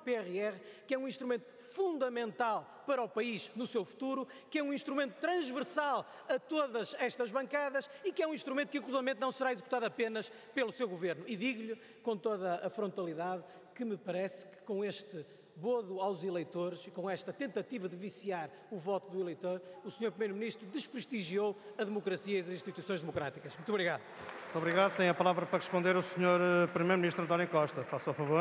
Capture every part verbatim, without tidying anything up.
P R R, que é um instrumento fundamental para o país no seu futuro, que é um instrumento transversal a todas estas bancadas e que é um instrumento que, inclusivamente, não será executado apenas pelo seu Governo. E digo-lhe, com toda a frontalidade, que me parece que com este bodo aos eleitores e com esta tentativa de viciar o voto do eleitor, o senhor Primeiro-Ministro desprestigiou a democracia e as instituições democráticas. Muito obrigado. Muito obrigado. Tem a palavra para responder o senhor Primeiro-Ministro António Costa. Faça o favor.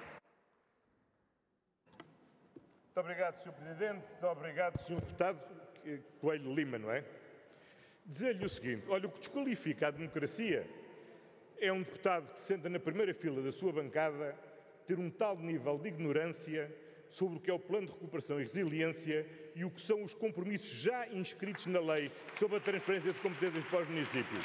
Muito obrigado, senhor Presidente. Muito obrigado, senhor Deputado Coelho Lima, não é? Dizer-lhe o seguinte, olha, o que desqualifica a democracia é um deputado que senta na primeira fila da sua bancada ter um tal nível de ignorância sobre o que é o Plano de Recuperação e Resiliência e o que são os compromissos já inscritos na lei sobre a transferência de competências para os municípios.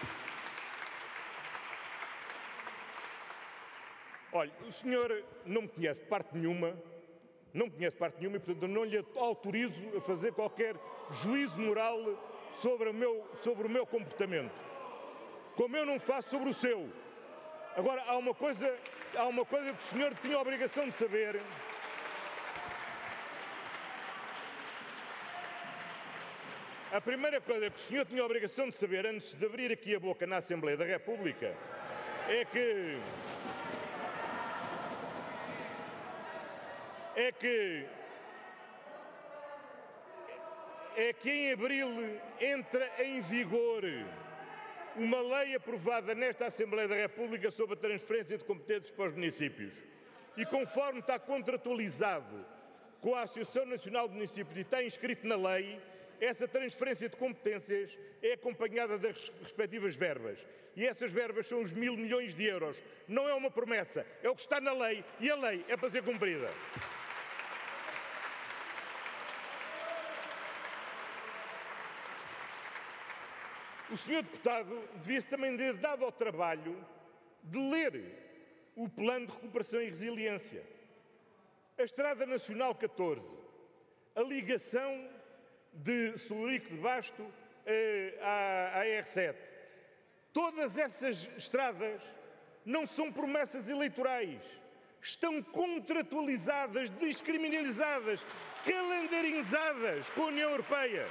Olha, o senhor não me conhece de parte nenhuma, não me conhece de parte nenhuma e, portanto, não lhe autorizo a fazer qualquer juízo moral sobre o meu, sobre o meu comportamento, como eu não faço sobre o seu. Agora, há uma coisa, há uma coisa que o senhor tinha a obrigação de saber. A primeira coisa que o senhor tinha a obrigação de saber, antes de abrir aqui a boca na Assembleia da República, é que... é que... é que em abril entra em vigor uma lei aprovada nesta Assembleia da República sobre a transferência de competências para os municípios. E conforme está contratualizado com a Associação Nacional de Municípios e está inscrito na lei, essa transferência de competências é acompanhada das respectivas verbas. E essas verbas são os mil milhões de euros. Não é uma promessa, é o que está na lei e a lei é para ser cumprida. O senhor deputado devia-se também ter dado ao trabalho de ler o Plano de Recuperação e Resiliência, a Estrada Nacional catorze, a ligação de Celurico de Basto eh, à, à R sete. Todas essas estradas não são promessas eleitorais, estão contratualizadas, descriminalizadas, calendarizadas com a União Europeia.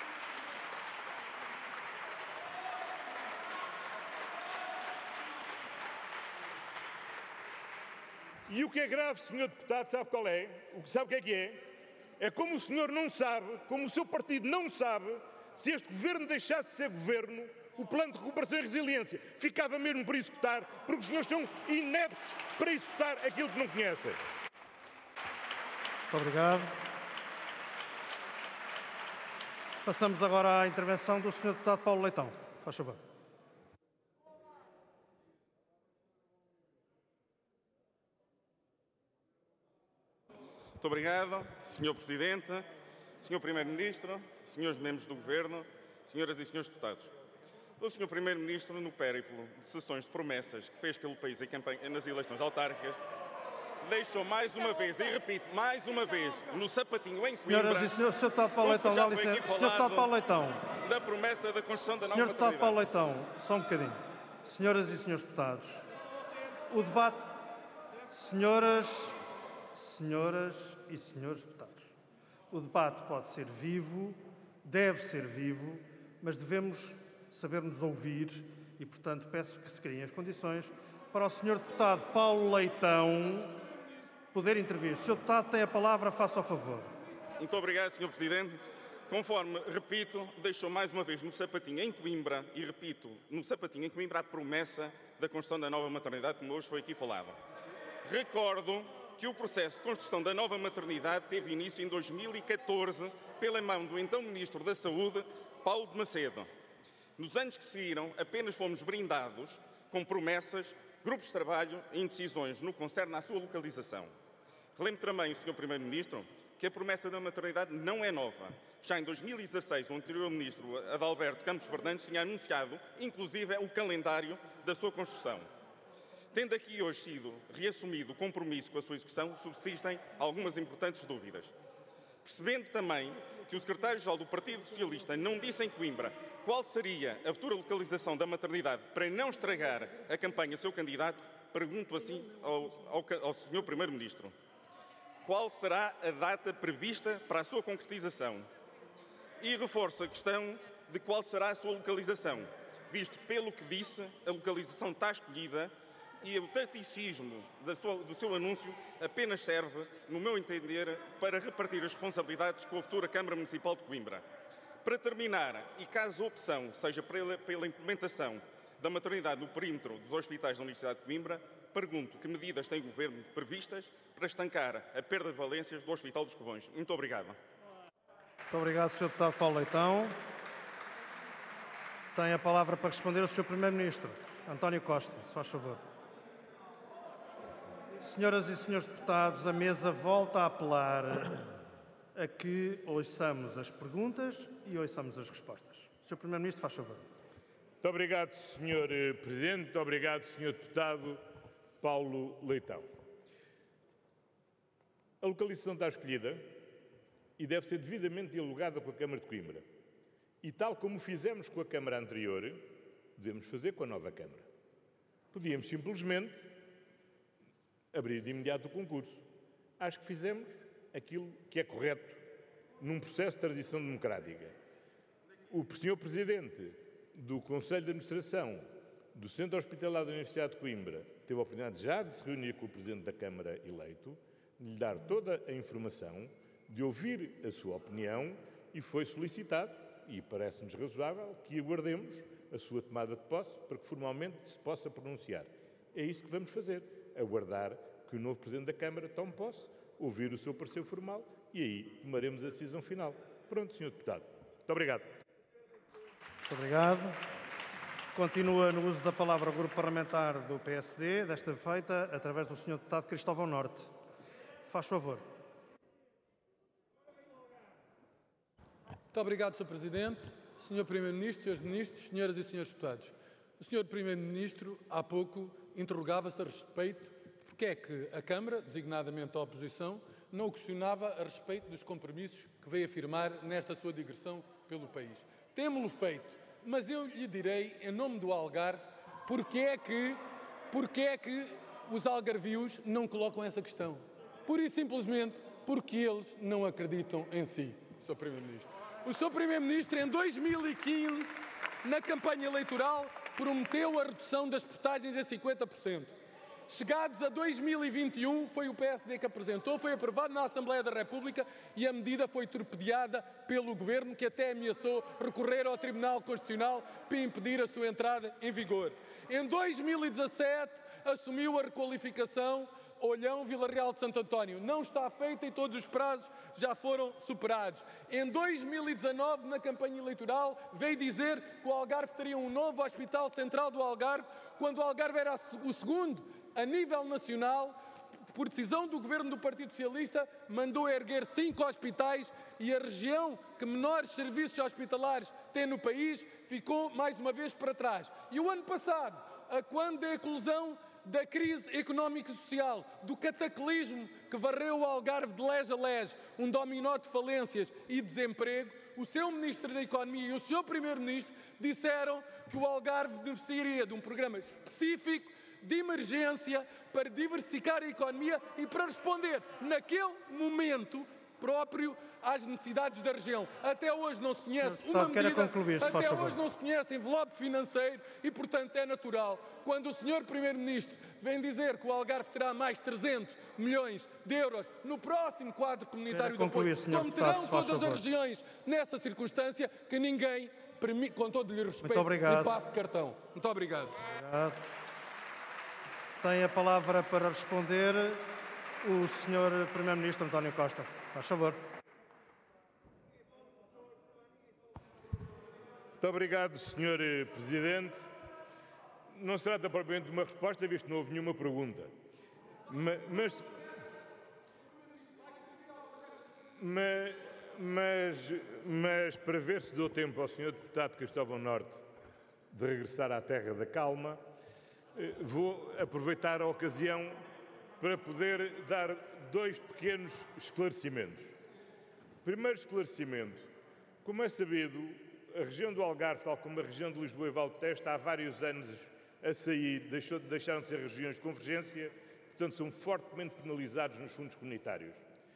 E o que é grave, senhor Deputado, sabe qual é? O que sabe o que é que é? É como o senhor não sabe, como o seu partido não sabe, se este governo deixasse de ser governo, o Plano de Recuperação e Resiliência ficava mesmo por executar, porque os senhores são ineptos para executar aquilo que não conhecem. Muito obrigado. Passamos agora à intervenção do senhor Deputado Paulo Leitão. Faz favor. Muito obrigado, senhor Presidente, senhor Primeiro-Ministro, senhores membros do Governo, senhoras e senhores deputados. O senhor Primeiro-Ministro, no périplo de sessões de promessas que fez pelo país em campanha, nas eleições autárquicas, deixou mais uma vez, e repito, mais uma vez, no sapatinho em Coimbra... Senhoras e senhores, senhor Deputado Paulo Leitão, dá licença. senhor Deputado Paulo Leitão. Da promessa da construção da nova senhor Deputado maternidade. Paulo Leitão, só um bocadinho. Senhoras e senhores deputados, o debate... Senhoras... Senhoras e senhores deputados, o debate pode ser vivo, deve ser vivo, mas devemos saber nos ouvir e, portanto, peço que se criem as condições para o senhor deputado Paulo Leitão poder intervir. O senhor deputado tem a palavra, faça o favor. Muito obrigado, senhor Presidente. Conforme, repito, deixou mais uma vez no sapatinho em Coimbra, e repito, no sapatinho em Coimbra, a promessa da construção da nova maternidade, como hoje foi aqui falado. Recordo que o processo de construção da nova maternidade teve início em dois mil e catorze pela mão do então Ministro da Saúde, Paulo de Macedo. Nos anos que seguiram, apenas fomos brindados com promessas, grupos de trabalho e indecisões no que concerne à sua localização. Relembro também, senhor Primeiro-Ministro, que a promessa da maternidade não é nova. Já em dois mil e dezasseis, o anterior Ministro, Adalberto Campos Fernandes, tinha anunciado, inclusive, o calendário da sua construção. Tendo aqui hoje sido reassumido o compromisso com a sua execução, subsistem algumas importantes dúvidas. Percebendo também que o secretário-geral do Partido Socialista não disse em Coimbra qual seria a futura localização da maternidade para não estragar a campanha do seu candidato, pergunto assim ao, ao, ao senhor Primeiro-Ministro. qual será a data prevista para a sua concretização? E reforço a questão de qual será a sua localização, visto pelo que disse, a localização está escolhida e o taticismo do seu anúncio apenas serve, no meu entender, para repartir as responsabilidades com a futura Câmara Municipal de Coimbra. Para terminar, e caso a opção seja pela, pela implementação da maternidade no perímetro dos hospitais da Universidade de Coimbra, pergunto que medidas tem o Governo previstas para estancar a perda de valências do Hospital dos Covões. Muito obrigado. Muito obrigado, senhor Deputado Paulo Leitão. Tem a palavra para responder o senhor Primeiro-Ministro, António Costa, se faz favor. Senhoras e senhores deputados, a mesa volta a apelar a que ouçamos as perguntas e ouçamos as respostas. senhor Primeiro-Ministro, faz favor. Muito obrigado, senhor Presidente. Muito obrigado, senhor Deputado Paulo Leitão. A localização está escolhida e deve ser devidamente dialogada com a Câmara de Coimbra. E tal como fizemos com a Câmara anterior, devemos fazer com a nova Câmara. Podíamos simplesmente abrir de imediato o concurso. Acho que fizemos aquilo que é correto num processo de transição democrática. O senhor Presidente do Conselho de Administração do Centro Hospitalar da Universidade de Coimbra teve a oportunidade já de se reunir com o Presidente da Câmara eleito, de lhe dar toda a informação, de ouvir a sua opinião e foi solicitado, e parece-nos razoável, que aguardemos a sua tomada de posse para que formalmente se possa pronunciar. É isso que vamos fazer, aguardar que o novo Presidente da Câmara tome posse, ouvir o seu parecer formal e aí tomaremos a decisão final. Pronto, senhor Deputado. Muito obrigado. Muito obrigado. Continua no uso da palavra o Grupo Parlamentar do P S D, desta feita através do senhor Deputado Cristóvão Norte. Faz favor. Muito obrigado, senhor Presidente, senhor Primeiro-Ministro, senhores Ministros, senhoras e senhores deputados. O senhor Primeiro-Ministro, há pouco, interrogava-se a respeito de porque é que a Câmara, designadamente a oposição, não o questionava a respeito dos compromissos que veio afirmar nesta sua digressão pelo país. Temo-lo feito, mas eu lhe direi, em nome do Algarve, porque é que, porque é que os algarvios não colocam essa questão. Pura e simplesmente porque eles não acreditam em si, senhor Primeiro-Ministro. O senhor Primeiro-Ministro, em dois mil e quinze, na campanha eleitoral, prometeu a redução das portagens a cinquenta por cento. Chegados a dois mil e vinte e um, foi o P S D que apresentou, foi aprovado na Assembleia da República e a medida foi torpedeada pelo Governo, que até ameaçou recorrer ao Tribunal Constitucional para impedir a sua entrada em vigor. Em dois mil e dezassete, assumiu a requalificação Olhão Vila Real de Santo António. Não está feita e todos os prazos já foram superados. Em dois mil e dezanove, na campanha eleitoral, veio dizer que o Algarve teria um novo Hospital Central do Algarve, quando o Algarve era o segundo a nível nacional. Por decisão do Governo do Partido Socialista, mandou erguer cinco hospitais e a região que menores serviços hospitalares tem no país ficou mais uma vez para trás. E o ano passado, a quando da eclosão da crise económica e social, do cataclismo que varreu o Algarve de lés a lés, um dominó de falências e desemprego, o seu Ministro da Economia e o seu Primeiro-Ministro disseram que o Algarve beneficiaria de um programa específico de emergência para diversificar a economia e para responder, naquele momento próprio, às necessidades da região. Até hoje não se conhece uma medida, concluir, até hoje não se conhece envelope financeiro e, portanto, é natural, quando o senhor Primeiro-Ministro vem dizer que o Algarve terá mais trezentos milhões de euros no próximo quadro comunitário de apoio, como terão todas as regiões nessa circunstância, que ninguém, com todo lhe respeito, lhe passe cartão. Muito obrigado. Obrigado. Tem a palavra para responder o senhor Primeiro-Ministro António Costa. Faz favor. Muito obrigado, senhor Presidente. Não se trata propriamente de uma resposta, visto que não houve nenhuma pergunta. Mas, mas, mas, mas para ver se dou tempo ao senhor Deputado Cristóvão Norte de regressar à terra da calma, vou aproveitar a ocasião para poder dar dois pequenos esclarecimentos. Primeiro esclarecimento. Como é sabido, a região do Algarve, tal como a região de Lisboa e Val de Teste, há vários anos a sair, deixou, deixaram de ser regiões de convergência, portanto são fortemente penalizados nos fundos comunitários.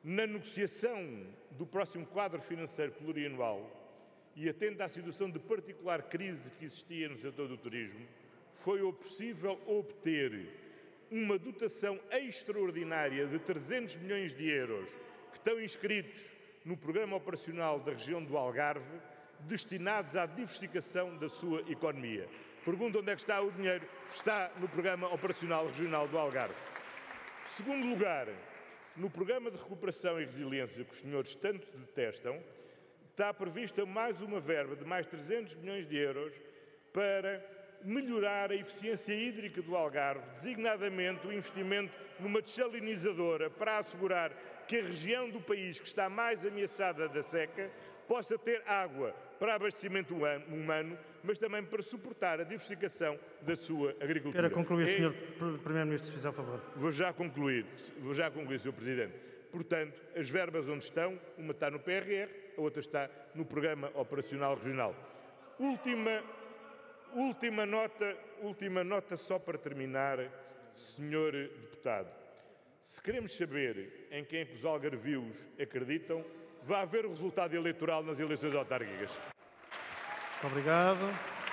Na negociação do próximo quadro financeiro plurianual e atento à situação de particular crise que existia no setor do turismo, foi possível obter uma dotação extraordinária de trezentos milhões de euros que estão inscritos no Programa Operacional da região do Algarve, destinados à diversificação da sua economia. Pergunta onde é que está o dinheiro? Está no Programa Operacional Regional do Algarve. Segundo lugar, no Programa de Recuperação e Resiliência, que os senhores tanto detestam, está prevista mais uma verba de mais trezentos milhões de euros para melhorar a eficiência hídrica do Algarve, designadamente o investimento numa desalinizadora para assegurar que a região do país que está mais ameaçada da seca possa ter água para abastecimento humano, mas também para suportar a diversificação da sua agricultura. Quero concluir, senhor Primeiro-Ministro, se fizer favor. Vou já concluir, vou já concluir, senhor Presidente. Portanto, as verbas onde estão, uma está no P R R, a outra está no Programa Operacional Regional. Última, última nota, última nota só para terminar, senhor Deputado. Se queremos saber em quem os algarvios acreditam, vai haver o resultado eleitoral nas eleições autárquicas. Muito obrigado.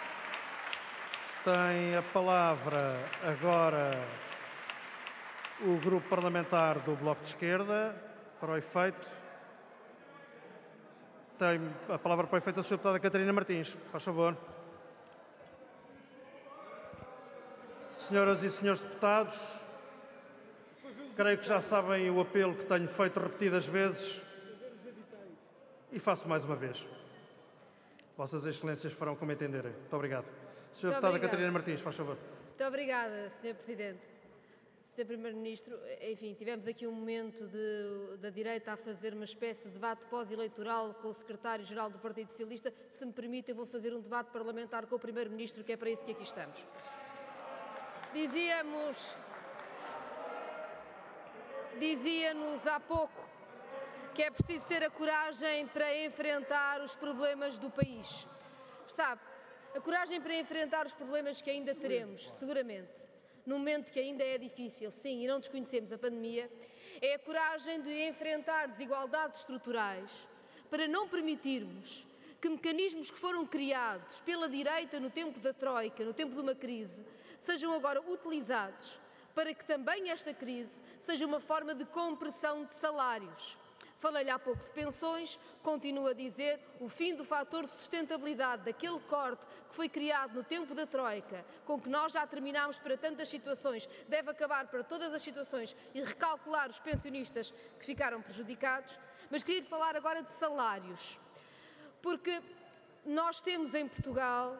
Tem a palavra agora o Grupo Parlamentar do Bloco de Esquerda, para o efeito. Tem a palavra para o efeito a senhora Deputada Catarina Martins. Faz favor. Senhoras e senhores deputados, creio que já sabem o apelo que tenho feito repetidas vezes e faço mais uma vez. Vossas Excelências farão como entenderem. Muito obrigado. senhora Deputada Catarina Martins, faz favor. Muito obrigada, senhor Presidente. senhor Primeiro-Ministro, enfim, tivemos aqui um momento de, da direita a fazer uma espécie de debate pós-eleitoral com o Secretário-Geral do Partido Socialista. Se me permite, eu vou fazer um debate parlamentar com o Primeiro-Ministro, que é para isso que aqui estamos. Dizíamos... Dizia-nos há pouco que é preciso ter a coragem para enfrentar os problemas do país. Sabe, a coragem para enfrentar os problemas que ainda teremos, seguramente, num momento que ainda é difícil, sim, e não desconhecemos a pandemia, é a coragem de enfrentar desigualdades estruturais para não permitirmos que mecanismos que foram criados pela direita no tempo da Troika, no tempo de uma crise, sejam agora utilizados para que também esta crise seja uma forma de compressão de salários. Falei-lhe há pouco de pensões, continuo a dizer, o fim do fator de sustentabilidade, daquele corte que foi criado no tempo da Troika, com que nós já terminámos para tantas situações, deve acabar para todas as situações e recalcular os pensionistas que ficaram prejudicados. Mas queria falar agora de salários, porque nós temos em Portugal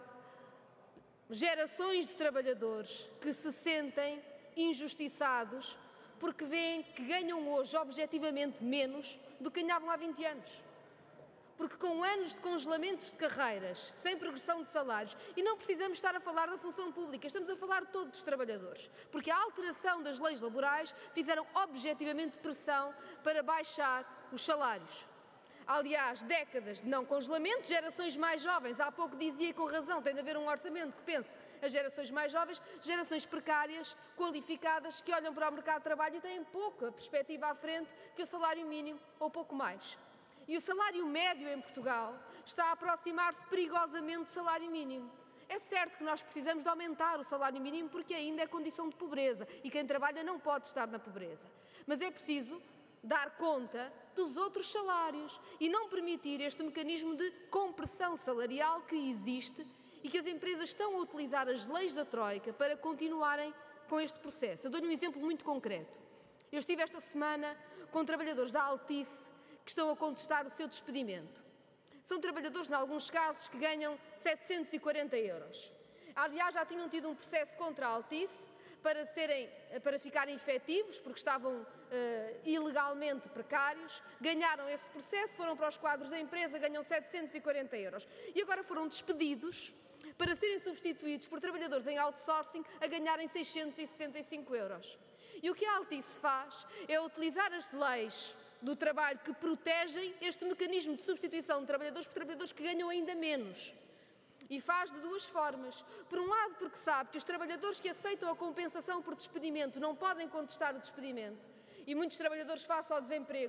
gerações de trabalhadores que se sentem injustiçados porque veem que ganham hoje objetivamente menos do que ganhavam há vinte anos. Porque com anos de congelamentos de carreiras, sem progressão de salários, e não precisamos estar a falar da função pública, estamos a falar de todos os trabalhadores, porque a alteração das leis laborais fizeram objetivamente pressão para baixar os salários. Aliás, décadas de não congelamento, gerações mais jovens, há pouco dizia e com razão, tem de haver um orçamento que pense as gerações mais jovens, gerações precárias, qualificadas, que olham para o mercado de trabalho e têm pouca perspectiva à frente que o salário mínimo ou pouco mais. E o salário médio em Portugal está a aproximar-se perigosamente do salário mínimo. É certo que nós precisamos de aumentar o salário mínimo porque ainda é condição de pobreza e quem trabalha não pode estar na pobreza. Mas é preciso dar conta dos outros salários e não permitir este mecanismo de compressão salarial que existe e que as empresas estão a utilizar as leis da Troika para continuarem com este processo. Eu dou-lhe um exemplo muito concreto. Eu estive esta semana com trabalhadores da Altice que estão a contestar o seu despedimento. São trabalhadores, em alguns casos, que ganham setecentos e quarenta euros. Aliás, já tinham tido um processo contra a Altice para, serem, para ficarem efetivos, porque estavam uh, ilegalmente precários, ganharam esse processo, foram para os quadros da empresa, ganham setecentos e quarenta euros. E agora foram despedidos para serem substituídos por trabalhadores em outsourcing a ganharem seiscentos e sessenta e cinco euros. E o que a Altice faz é utilizar as leis do trabalho que protegem este mecanismo de substituição de trabalhadores por trabalhadores que ganham ainda menos. E faz de duas formas. Por um lado, porque sabe que os trabalhadores que aceitam a compensação por despedimento não podem contestar o despedimento. E muitos trabalhadores face ao desemprego